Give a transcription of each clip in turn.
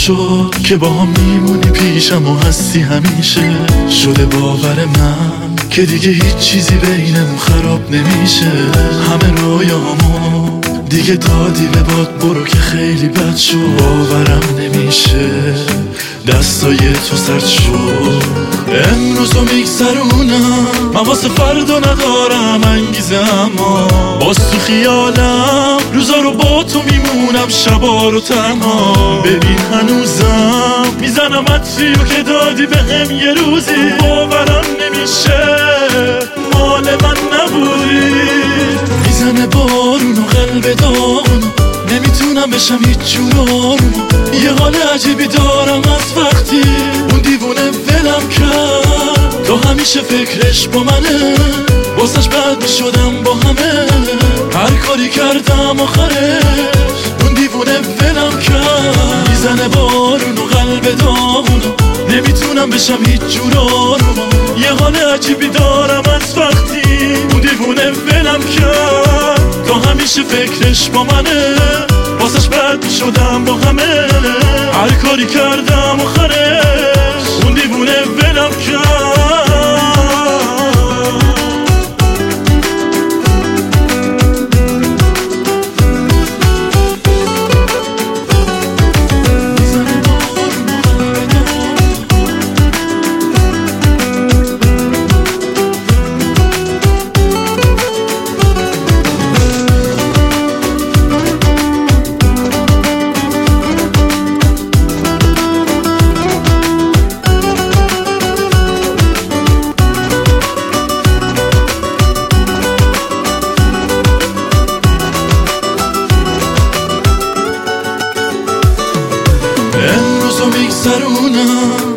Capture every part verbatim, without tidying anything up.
شد که با هم میمونی پیشم و هستی همیشه. شده باور من که دیگه هیچ چیزی بینمون خراب نمیشه. همه رویامو دیگه دادی به باد، برو که خیلی بد شد. باورم نمیشه دستای تو سرد شد. امروزو میگذرونم من واسه فردا ندارم انگیزه، اما باز تو خیالم روزا رو با تو میمونم، شبا رو تنها. ببین هنوزم میزنم عطریو که دادی به هم یه روزی. باورم نمیشه مال من نبودی. میزنه بارون و قلب داغونو، نمیتونم بشم هیچ جور آروم. یه حال عجیبی دارم از وقتی اون دیوونه ولم کرد. تو همیشه فکرش با منه، واسش بد میشدم با همه. هر کاری کردم آخرش اون دیوونه ولم کرد. میزنه بارون و قلب داغونو، نمیتونم بشم هیچ جور آروم. یه حال عجیبی دارم از وقتی اون دیوونه ولم کرد. تو همیشه فکرش با منه، واسش بد میشدم با همه. هر کاری کردم آخرش اون دیوونه ولم کرد. امروزو میگذرونم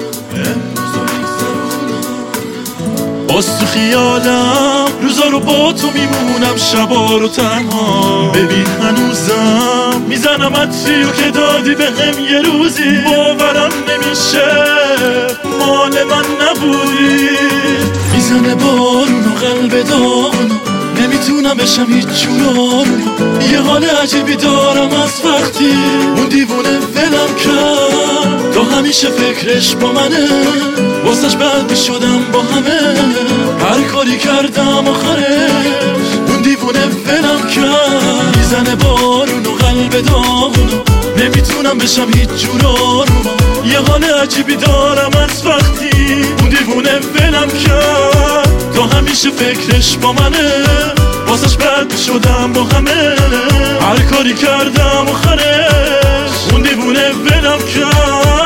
باز تو خیالم روزا رو با تو میمونم، شبا رو تنها. ببین هنوزم میزنم عطریو که دادی به هم یه روزی. باورم نمیشه مال من نبودی. میزنه بارون و قلب داغونو، نمیتونم بشم هیچ جور آروم. یه حال عجیبی دارم از وقتی اون دیوونه ولم کرد. تو همیشه فکرش با منه، واسش بد میشدم با همه. هر کاری کردم آخرش اون دیوونه ولم کرد. میزنه بارون و قلب داغونو، نمیتونم بشم هیچ جور آروم. یه حال عجیبی دارم از وقتی اون دیوونه ولم کرد. تو همیشه فکرش با منه، واسش بد شدم با همه. هر کاری کردم آخرش اون دیوونه ولم کرد.